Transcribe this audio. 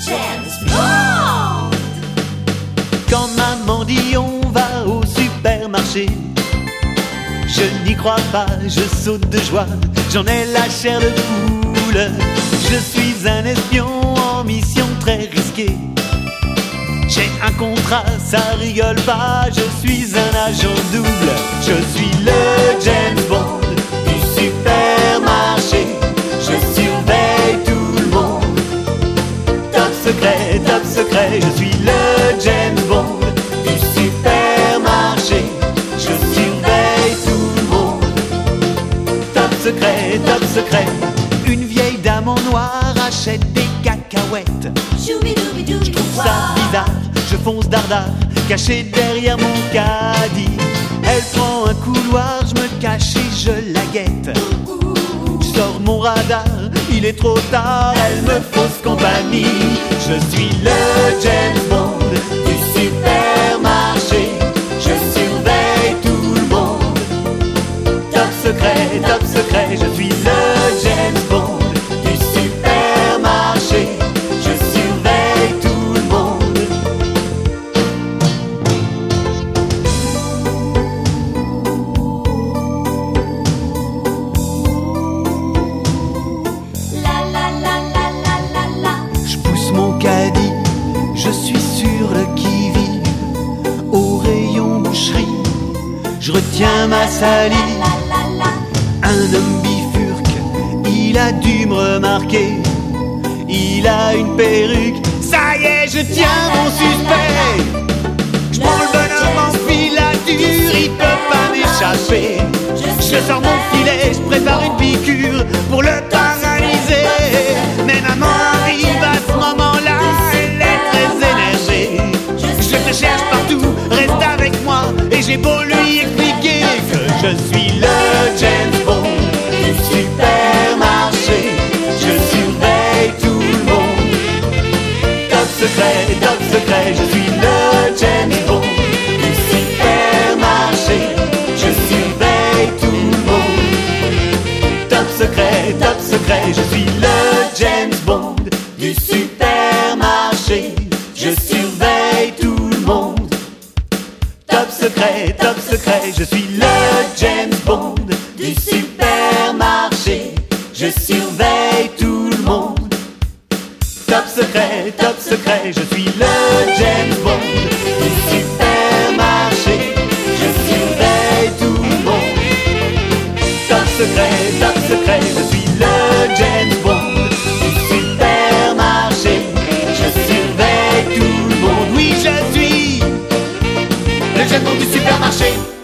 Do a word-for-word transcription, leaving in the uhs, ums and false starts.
James Bond. Quand maman dit on va au supermarché, je n'y crois pas, je saute de joie, j'en ai la chair de poule. Je suis un espion en mission très risquée. J'ai un contrat, ça rigole pas, je suis un agent double. Je suis le James Bond du supermarché. Je surveille tout le monde. Top secret, top secret, je suis le James Bond du supermarché. Je surveille tout le monde. Top secret, top secret. Une vieille dame en noir achète des cacahuètes. Je trouve ça bizarre, je fonce dardard, caché derrière mon caddie. Elle prend un couloir, je me cache et je la guette. Je sors mon radar, il est trop tard, elle me fausse compagnie. Je suis le James Bond du supermarché. Je surveille tout le monde. Top secret, top secret, je suis le James Bond du supermarché. Je surveille tout le monde. La la la la la la la. Je pousse mon caddie, je suis sur le qui-vive. Au rayon boucherie, je retiens ma salive. Un homme bifurque, il a dû me remarquer. Il a une perruque, ça y est, je tiens mon suspect. Je prends le bonhomme en filature, il peut pas m'échapper. Je sors mon filet, je prépare une piqûre pour le paralyser. Mais maman arrive à ce moment-là, elle est très énervée. Je te cherche partout, reste avec moi, et j'ai beau lui expliquer que je suis le James Bond du supermarché. Je surveille tout le monde. Top secret, top secret, je suis le James Bond du supermarché. Je surveille tout le monde. Top secret, top secret, je suis le James Bond du supermarché. Je surveille tout le monde. Top secret, top secret, je suis le James Bond du supermarché. Je surveille tout le monde. Top secret, top secret, je suis le James Bond du supermarché. Je surveille tout le monde. Top secret, top secret, je suis le James Bond du supermarché. Je surveille tout le monde. Oui, je suis le James Bond du supermarché.